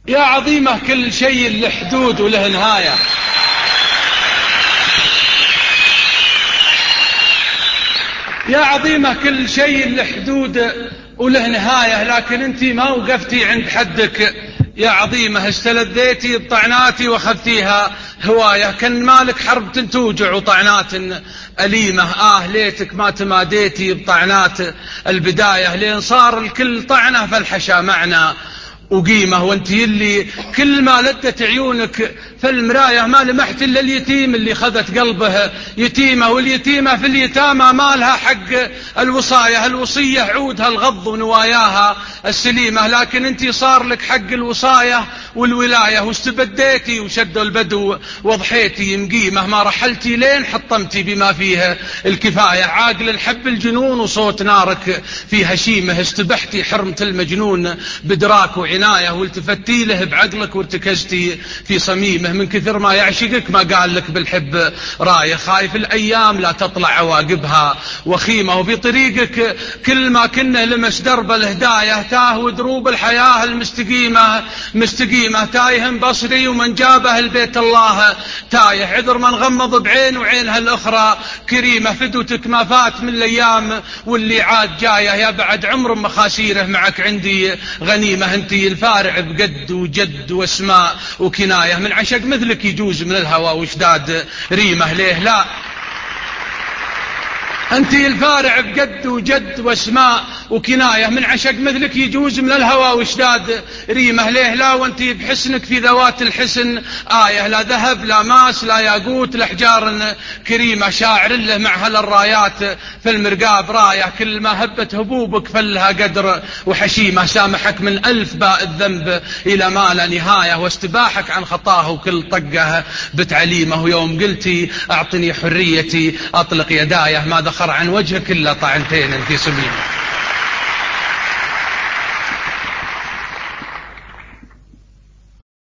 يا عظيمة كل شيء له حدود وله نهاية. يا عظيمة كل شيء له حدود وله نهاية، لكن انت ما وقفتي عند حدك. يا عظيمة استلذيتي بطعناتي واخذتيها هواية، كان مالك حرب تنتوجع وطعنات أليمة. ليتك ما تماديتي بطعنات البداية، لين صار الكل طعنة فالحشا معنى وقيمة. وانت اللي كل ما لدت عيونك فالمراية ما لمحت إلا اليتيم اللي خذت قلبه يتيمة، واليتيمة في اليتامى ما لها حق الوصاية. الوصية عودها الغض ونواياها السليمة، لكن انت صار لك حق الوصاية والولاية، واستبديتي وشدوا البدو وضحيتي مقيمة. ما رحلتي لين حطمتي بما فيه الكفاية، عاقل الحب الجنون وصوت نارك في هشيمه. استبحتي حرمة المجنون بدراك وعناية، والتفتي له بعقلك وارتكزتي في صميمه. من كثر ما يعشقك ما قال لك بالحب راية، خايف الأيام لا تطلع عواقبها وخيمة. وبطريقك كل ما كنا لمس درب الهداية، تاه ودروب الحياة المستقيمة مستقيمة. تايه بصري ومن جابه البيت الله تايه، عذر من غمض بعين وعينها الأخرى كريمة. فدوتك ما فات من الأيام واللي عاد جاية، يا بعد عمر مخاسيره معك عندي غنيمة. انتي الفارع بقد وجد واسماء وكناية، من عشق مثلك يجوز من الهوى واشداد ريمة. ليه لا أنتِ الفارع بقد وجد واسماء وكناية، من عشق مثلك يجوز من الهوى واشداد ريمة. ليه لا وأنتِ بحسنك في ذوات الحسن آية، لا ذهب لا ماس لا ياقوت لأحجار كريمة. شاعر له مع هالرايات في المرقاب راية، كل ما هبت هبوبك فلها قدر وحشيمة. سامحك من 1000 باء الذنب إلى ما لا نهاية، واستباحك عن خطاه وكل طقه بتعليمه. ويوم قلتي أعطني حريتي أطلق يدايه، ما ذخر عن وجهك إلا طعنتين انتي صميمة.